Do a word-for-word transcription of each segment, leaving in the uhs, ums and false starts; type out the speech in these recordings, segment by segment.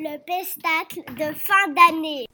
le spectacle de fin d'année.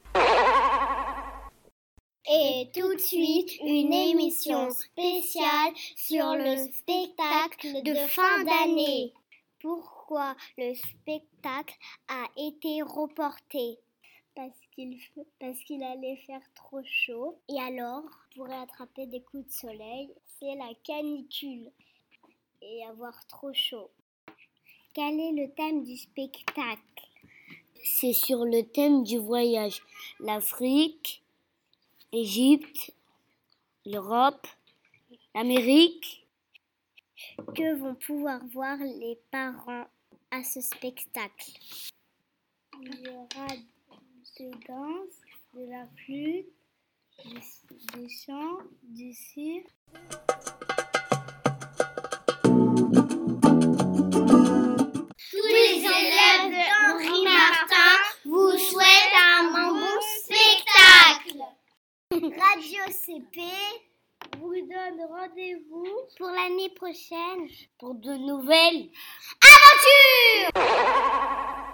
Et tout de suite, une émission spéciale sur le spectacle de fin d'année. Pourquoi le spectacle a été reporté? Parce qu'il, parce qu'il allait faire trop chaud. Et alors, pour attraper des coups de soleil, c'est la canicule et avoir trop chaud. Quel est le thème du spectacle? C'est sur le thème du voyage. L'Afrique, l'Égypte, l'Europe, l'Amérique. Que vont pouvoir voir les parents à ce spectacle? Il y aura de danse, de la flûte, du, du chant, du cirque. Tous les élèves d'Henri Martin vous souhaitent un bon spectacle. Radio C P vous donne rendez-vous pour l'année prochaine Pour de nouvelles aventures.